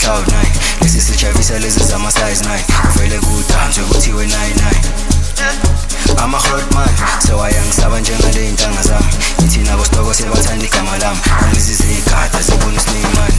cloud 9. Lesi sijabisa lezi zama size 9. Uvele kudanswe kuthiwe 99. Ama-hot man sewayangisaba njengale ntanga zami. Ithi nabo sitoko sebathanda igama lami. Nalezi zigada zibona uSneymani.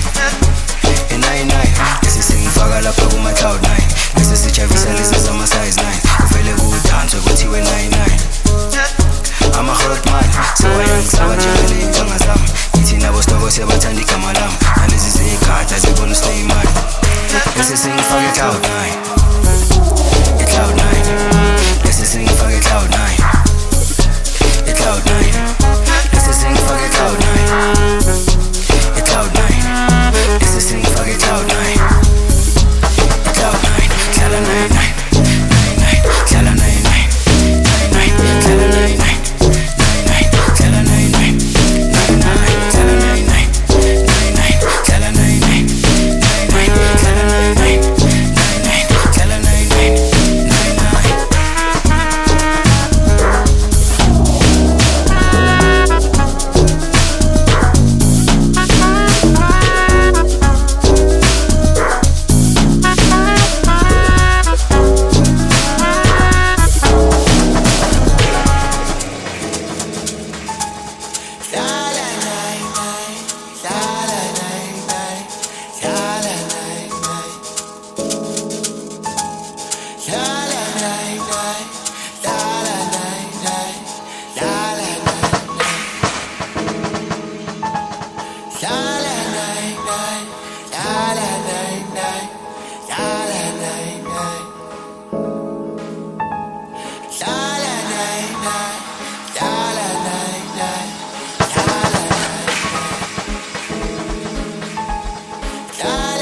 E99 lesi singifaka lapha kuma-cloud 9. Lesi sijabisa lezi zama size 9. Uvele kudanswe kuthiwe 99. Ama-hot man sewayangisaba njengale ntanga zami. Ithi nabo sitoko sebathanda igama lami. Nalezi zigada zibona uSneymani. Lesi singifaka e-cloud 9. E-cloud 9. Lesi singifaka e-cloud 9. E-cloud 9. Lesi singifaka e-cloud 9. E-cloud 9. Lesi singifaka e-cloud 9. E-cloud 9. Hlala 99. 99. Hlala 99. 99. Hlala 99. 99. Hlala 99. 99. Hlala 99. 99. Hlala 99. 99. Hlala 99. 99. Hlala 99. La